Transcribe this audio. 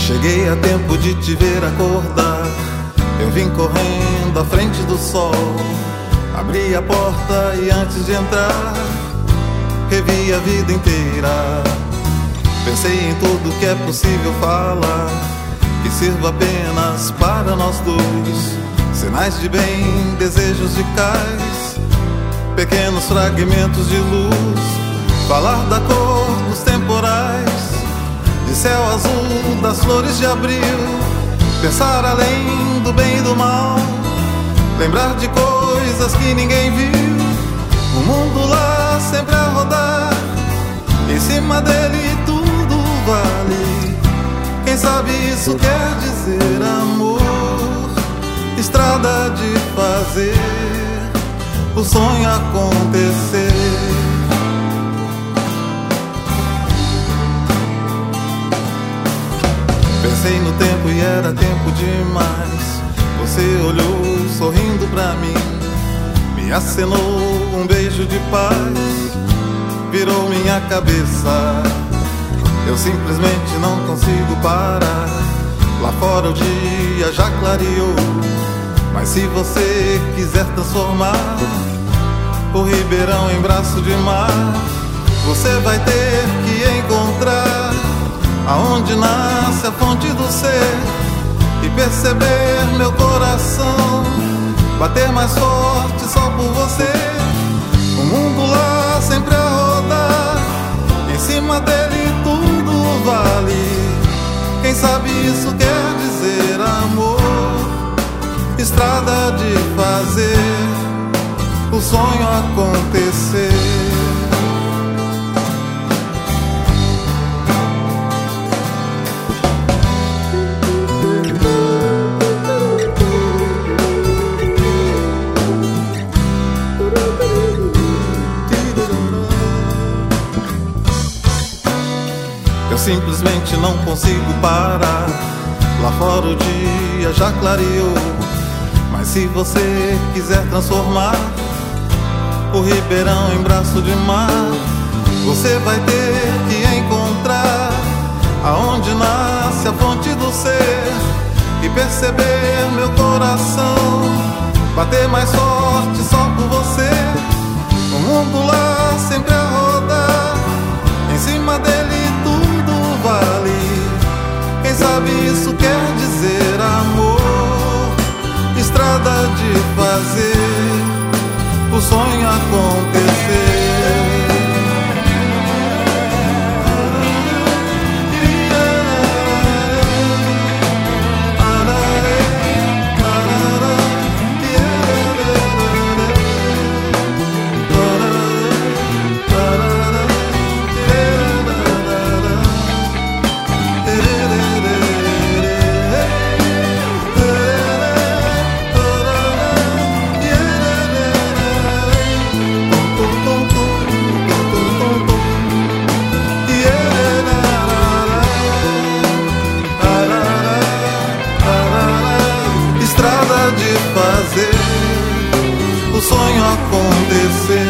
Cheguei a tempo de te ver acordar. Eu vim correndo à frente do sol. Abri a porta e antes de entrar, revi a vida inteira. Pensei em tudo que é possível falar, que sirva apenas para nós dois. Sinais de bem, desejos de cais, pequenos fragmentos de luz. Falar da cor dos temporais, de céu azul, das flores de abril. Pensar além do bem e do mal, lembrar de coisas que ninguém viu. O mundo lá sempre a rodar, em cima dele tudo vale. Quem sabe isso quer dizer amor, estrada de fazer o sonho acontecer. Pensei no tempo e era tempo demais. Você olhou sorrindo pra mim, me acenou um beijo de paz, virou minha cabeça. Eu simplesmente não consigo parar. Lá fora o dia já clareou, mas se você quiser transformar o ribeirão em braço de mar, você vai ter que encontrar aonde nasce a fonte do ser e perceber meu coração bater mais forte só por você. O mundo lá sempre a rodar, em cima dele tudo vale. Quem sabe isso quer dizer amor, estrada de fazer o sonho acontecer. Simplesmente não consigo parar. Lá fora o dia já clareou, mas se você quiser transformar o ribeirão em braço de mar, você vai ter que encontrar aonde nasce a fonte do ser e perceber meu coração bater mais forte só por você. O mundo lá sempre a rodar, em cima dele tudo vale. Quem sabe isso quer dizer amor, estrada de fazer o sonho acontecer. Fazer o sonho acontecer.